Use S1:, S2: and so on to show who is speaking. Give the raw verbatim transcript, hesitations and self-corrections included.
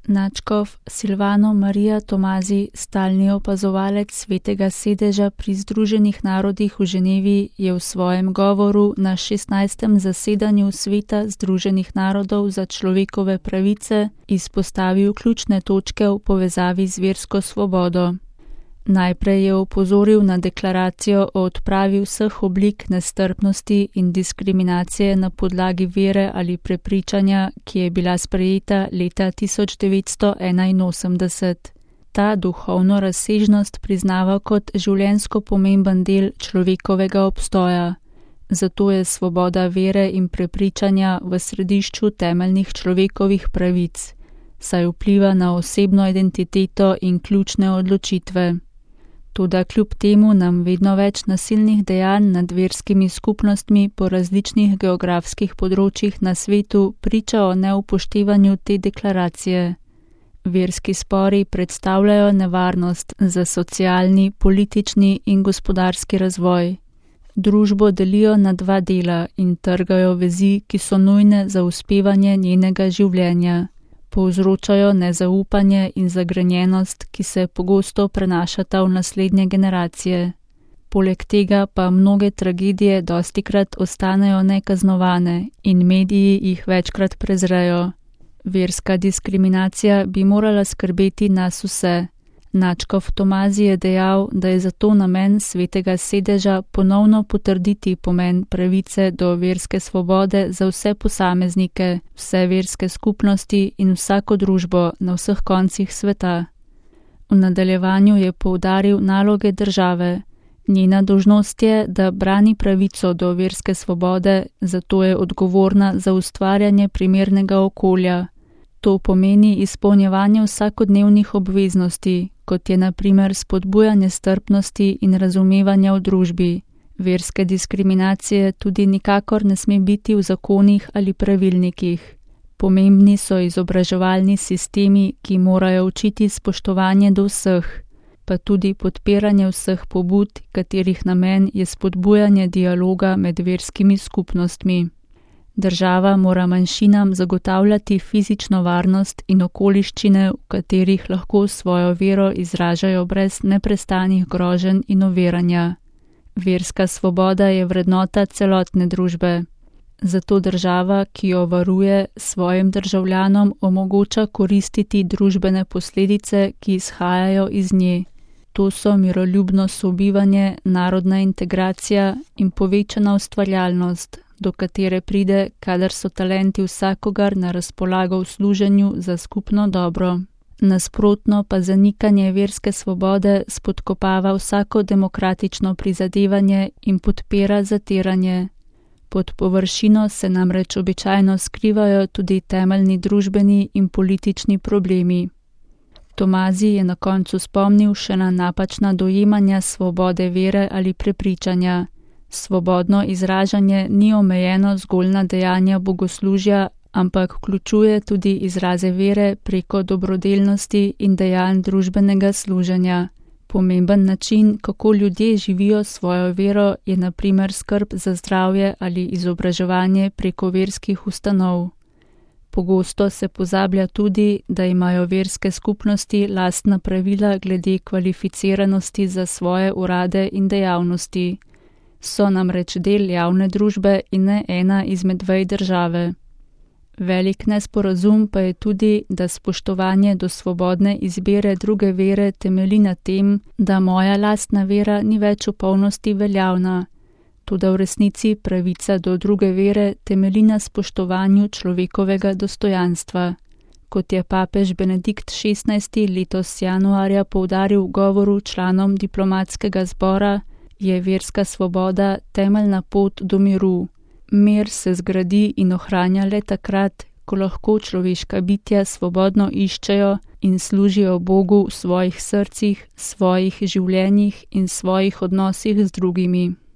S1: Nadškof Silvano Marija Tomazi, stalni opazovalec Svetega sedeža pri Združenih narodih v Ženevi, je v svojem govoru na šestnajstem zasedanju Sveta Združenih narodov za človekove pravice izpostavil ključne točke v povezavi z versko svobodo. Najprej je opozoril na deklaracijo o odpravi vseh oblik nestrpnosti in diskriminacije na podlagi vere ali prepričanja, ki je bila sprejeta leta tisoč devetsto enainosemdeset. Ta duhovno razsežnost priznava kot življenjsko pomemben del človekovega obstoja. Zato je svoboda vere in prepričanja v središču temeljnih človekovih pravic, saj vpliva na osebno identiteto in ključne odločitve. Toda kljub temu nam vedno več nasilnih dejanj nad verskimi skupnostmi po različnih geografskih področjih na svetu priča o neupoštevanju te deklaracije. Verski spori predstavljajo nevarnost za socialni, politični in gospodarski razvoj. Družbo delijo na dva dela in trgajo vezi, ki so nujne za uspevanje njenega življenja. Povzročajo nezaupanje in zagrenjenost, ki se pogosto prenašata v naslednje generacije. Poleg tega pa mnoge tragedije dostikrat ostanejo nekaznovane in mediji jih večkrat prezrejo. Verska diskriminacija bi morala skrbeti nas vse. Nadškof Tomazi je dejal, da je zato namen Svetega sedeža ponovno potrditi pomen pravice do verske svobode za vse posameznike, vse verske skupnosti in vsako družbo na vseh koncih sveta. V nadaljevanju je poudaril naloge države. Njena dolžnost je, da brani pravico do verske svobode, zato je odgovorna za ustvarjanje primernega okolja. To pomeni izpolnjevanje vsakodnevnih obveznosti, kot je na primer spodbujanje strpnosti in razumevanja v družbi. Verske diskriminacije tudi nikakor ne sme biti v zakonih ali pravilnikih. Pomembni so izobraževalni sistemi, ki morajo učiti spoštovanje do vseh, pa tudi podpiranje vseh pobud, katerih namen je spodbujanje dialoga med verskimi skupnostmi. Država mora manjšinam zagotavljati fizično varnost in okoliščine, v katerih lahko svojo vero izražajo brez neprestanih groženj in oviranja. Verska svoboda je vrednota celotne družbe. Zato država, ki jo varuje, svojim državljanom omogoča koristiti družbene posledice, ki izhajajo iz nje. To so miroljubno sobivanje, narodna integracija in povečana ustvarjalnost, do katere pride, kadar so talenti vsakogar na razpolago v služenju za skupno dobro. Nasprotno pa zanikanje verske svobode spodkopava vsako demokratično prizadevanje in podpira zatiranje. Pod površino se namreč običajno skrivajo tudi temeljni družbeni in politični problemi. Tomazi je na koncu spomnil še na napačna dojemanja svobode vere ali prepričanja. Svobodno izražanje ni omejeno zgolj na dejanja bogoslužja, ampak vključuje tudi izraze vere preko dobrodelnosti in dejanj družbenega služenja. Pomemben način, kako ljudje živijo svojo vero, je na primer skrb za zdravje ali izobraževanje preko verskih ustanov. Pogosto se pozablja tudi, da imajo verske skupnosti lastna pravila glede kvalificiranosti za svoje urade in dejavnosti. So namreč del javne družbe in ne ena izmed vej države. Velik nesporazum pa je tudi, da spoštovanje do svobodne izbire druge vere temelji na tem, da moja lastna vera ni več v polnosti veljavna. Toda v resnici pravica do druge vere temelji na spoštovanju človekovega dostojanstva. Kot je papež Benedikt šestnajsti letos januarja poudaril v govoru članom diplomatskega zbora, je verska svoboda temeljna pot do miru. Mir se zgradi in ohranja le takrat, ko lahko človeška bitja svobodno iščejo in služijo Bogu v svojih srcih, svojih življenjih in svojih odnosih z drugimi.